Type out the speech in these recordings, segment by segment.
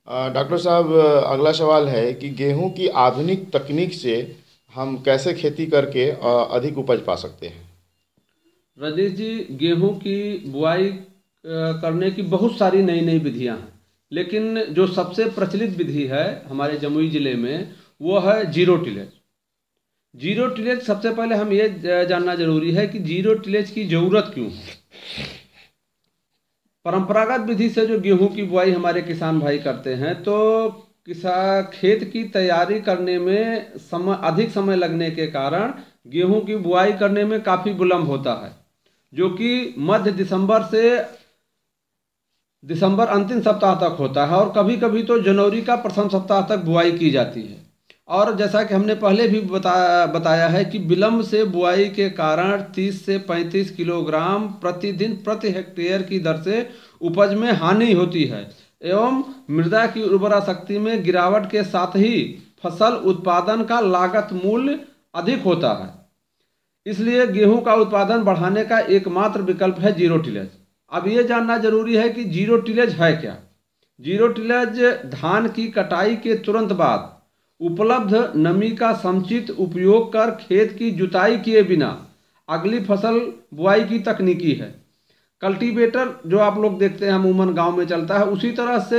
Doctor साहब, अगला सवाल है कि गेहूं की आधुनिक तकनीक से हम कैसे खेती करके अधिक उपज पा सकते हैं। रजनीश जी, गेहूं की बुआई करने की बहुत सारी नई नई विधियां हैं, लेकिन जो सबसे प्रचलित विधि है हमारे जमुई ज़िले में वो है जीरो टिलेज। जीरो टिलेज सबसे पहले हम ये जानना जरूरी है कि जीरो टिलेज की ज़रूरत क्यों है। परंपरागत विधि से जो गेहूं की बुआई हमारे किसान भाई करते हैं तो खेत की तैयारी करने में अधिक समय लगने के कारण गेहूं की बुआई करने में काफ़ी विलम्ब होता है, जो कि मध्य दिसंबर अंतिम सप्ताह तक होता है और कभी कभी तो जनवरी का प्रथम सप्ताह तक बुआई की जाती है। और जैसा कि हमने पहले भी बताया है कि विलम्ब से बुआई के कारण 30 से 35 किलोग्राम प्रतिदिन प्रति हेक्टेयर की दर से उपज में हानि होती है एवं मृदा की उर्वरा शक्ति में गिरावट के साथ ही फसल उत्पादन का लागत मूल्य अधिक होता है। इसलिए गेहूं का उत्पादन बढ़ाने का एकमात्र विकल्प है जीरो टिलेज। अब ये जानना जरूरी है कि जीरो टिलेज है क्या। जीरो टिलेज धान की कटाई के तुरंत बाद उपलब्ध नमी का समुचित उपयोग कर खेत की जुताई किए बिना अगली फसल बुआई की तकनीकी है। कल्टीवेटर जो आप लोग देखते हैं अमूमन गांव में चलता है, उसी तरह से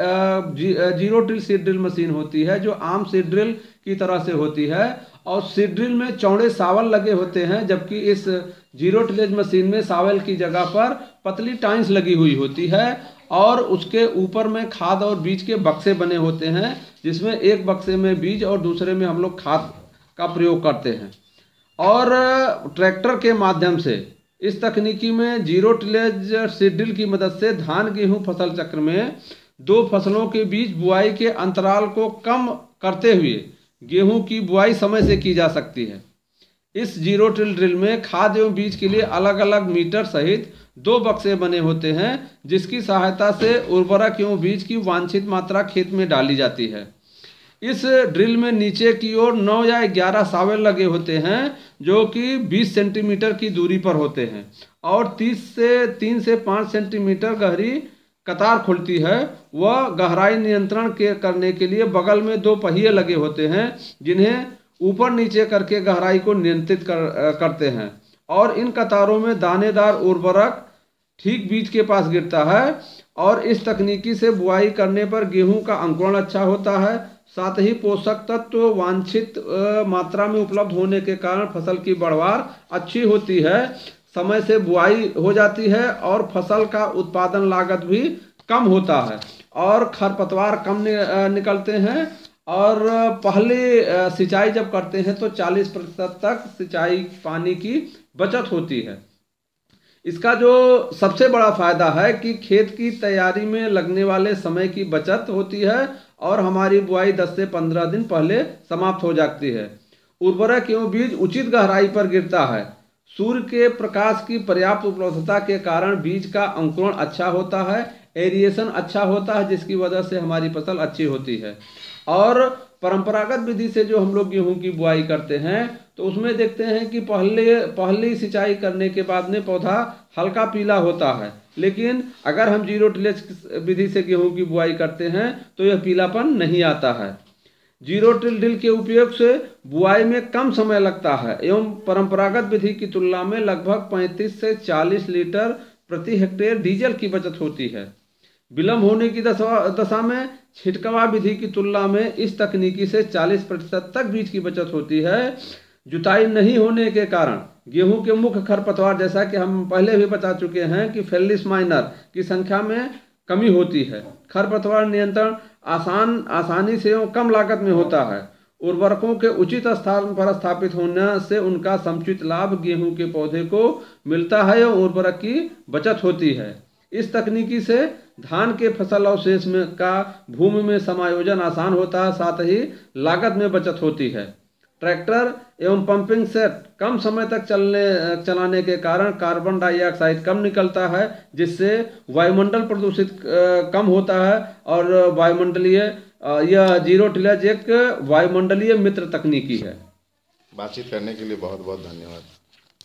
zero till seed drill machine होती है जो आम सीड ड्रिल की तरह से होती है और सीड ड्रिल में चौड़े सावल लगे होते हैं, जबकि इस जीरो टिलेज मशीन में सावल की जगह पर पतली टाइन्स लगी हुई होती है और उसके ऊपर में खाद और बीज के बक्से बने होते हैं, जिसमें एक बक्से में बीज और दूसरे में हम लोग खाद का प्रयोग करते हैं। और ट्रैक्टर के माध्यम से इस तकनीकी में जीरो टिलेज सीड की मदद से धान गेहूं फसल चक्र में दो फसलों के बीच बुआई के अंतराल को कम करते हुए गेहूं की बुआई समय से की जा सकती है। इस जीरो टिल ड्रिल में खाद एवं बीज के लिए अलग अलग मीटर सहित दो बक्से बने होते हैं, जिसकी सहायता से उर्वरक एवं बीज की वांछित मात्रा खेत में डाली जाती है। इस ड्रिल में नीचे की ओर 9 या 11 सावल लगे होते हैं जो कि 20 सेंटीमीटर की दूरी पर होते हैं और 3 से 5 सेंटीमीटर गहरी कतार खुलती है। वह गहराई नियंत्रण करने के लिए बगल में दो पहिए लगे होते हैं जिन्हें ऊपर नीचे करके गहराई को नियंत्रित करते हैं और इन कतारों में दानेदार उर्वरक ठीक बीज के पास गिरता है और इस तकनीकी से बुआई करने पर गेहूं का अंकुरण अच्छा होता है, साथ ही पोषक तत्व वांछित मात्रा में उपलब्ध होने के कारण फसल की बढ़वार अच्छी होती है, समय से बुआई हो जाती है और फसल का उत्पादन लागत भी कम होता है और खरपतवार कम निकलते हैं। और पहले सिंचाई जब करते हैं तो 40% तक सिंचाई पानी की बचत होती है। इसका जो सबसे बड़ा फायदा है कि खेत की तैयारी में लगने वाले समय की बचत होती है और हमारी बुआई 10 से 15 दिन पहले समाप्त हो जाती है। उर्वरक एवं बीज उचित गहराई पर गिरता है। सूर्य के प्रकाश की पर्याप्त उपलब्धता के कारण बीज का अंकुरण अच्छा होता है, एरिएशन अच्छा होता है, जिसकी वजह से हमारी फसल अच्छी होती है। और परंपरागत विधि से जो हम लोग गेहूं की बुआई करते हैं तो उसमें देखते हैं कि पहली सिंचाई करने के बाद में पौधा हल्का पीला होता है, लेकिन अगर हम जीरो टिलेज विधि से गेहूं की बुआई करते हैं तो यह पीलापन नहीं आता है। जीरो टिल ड्रिल के उपयोग से बुआई में कम समय लगता है एवं परंपरागत विधि की तुलना में लगभग 35 से 40 लीटर प्रति हेक्टेयर डीजल की बचत होती है। विलम्ब होने की दशा में छिटकवा विधि की तुलना में इस तकनीकी से 40% तक बीज की बचत होती है। जुताई नहीं होने के कारण गेहूं के मुख्य खरपतवार, जैसा कि हम पहले भी बता चुके हैं कि फेलिस माइनर की संख्या में कमी होती है। खरपतवार नियंत्रण आसानी से एवं कम लागत में होता है। उर्वरकों के उचित स्थान पर स्थापित होने से उनका समुचित लाभ गेहूं के पौधे को मिलता है एवं उर्वरक की बचत होती है। इस तकनीकी से धान के फसल अवशेष में का भूमि में समायोजन आसान होता है, साथ ही लागत में बचत होती है। ट्रैक्टर एवं पंपिंग सेट कम समय तक चलाने के कारण कार्बन डाइऑक्साइड कम निकलता है, जिससे वायुमंडल प्रदूषित कम होता है और वायुमंडलीय यह जीरो टिलेज एक वायुमंडलीय मित्र तकनीकी है। बातचीत करने के लिए बहुत बहुत धन्यवाद।